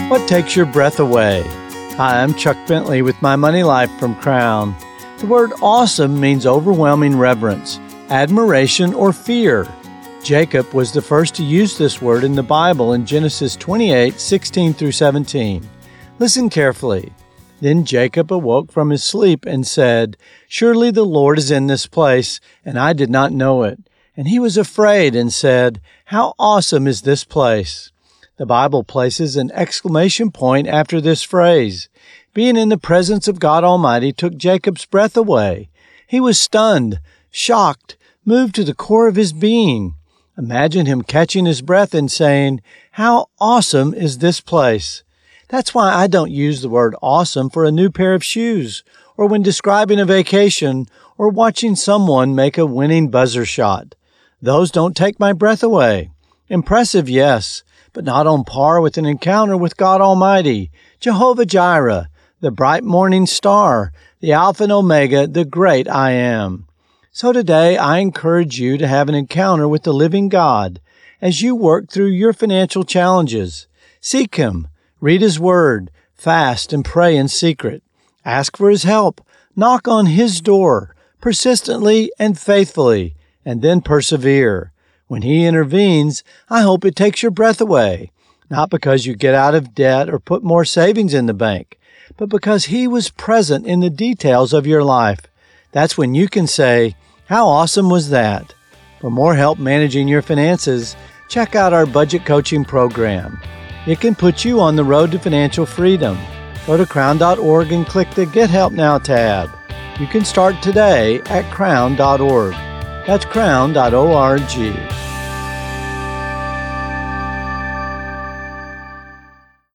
What takes your breath away? Hi, I'm Chuck Bentley with My Money Life from Crown. The word awesome means overwhelming reverence, admiration, or fear. Jacob was the first to use this word in the Bible in Genesis 28:16 through 17. Listen carefully. Then Jacob awoke from his sleep and said, "Surely the Lord is in this place, and I did not know it." And he was afraid and said, "How awesome is this place!" The Bible places an exclamation point after this phrase. Being in the presence of God Almighty took Jacob's breath away. He was stunned, shocked, moved to the core of his being. Imagine him catching his breath and saying, "How awesome is this place!" That's why I don't use the word awesome for a new pair of shoes, or when describing a vacation, or watching someone make a winning buzzer shot. Those don't take my breath away. Impressive, yes, but not on par with an encounter with God Almighty, Jehovah Jireh, the bright morning star, the Alpha and Omega, the great I Am. So today I encourage you to have an encounter with the living God as you work through your financial challenges. Seek Him, read His Word, fast and pray in secret. Ask for His help, knock on His door, persistently and faithfully, and then persevere. When He intervenes, I hope it takes your breath away, not because you get out of debt or put more savings in the bank, but because He was present in the details of your life. That's when you can say, "How awesome was that?" For more help managing your finances, check out our budget coaching program. It can put you on the road to financial freedom. Go to crown.org and click the Get Help Now tab. You can start today at crown.org. That's crown.org.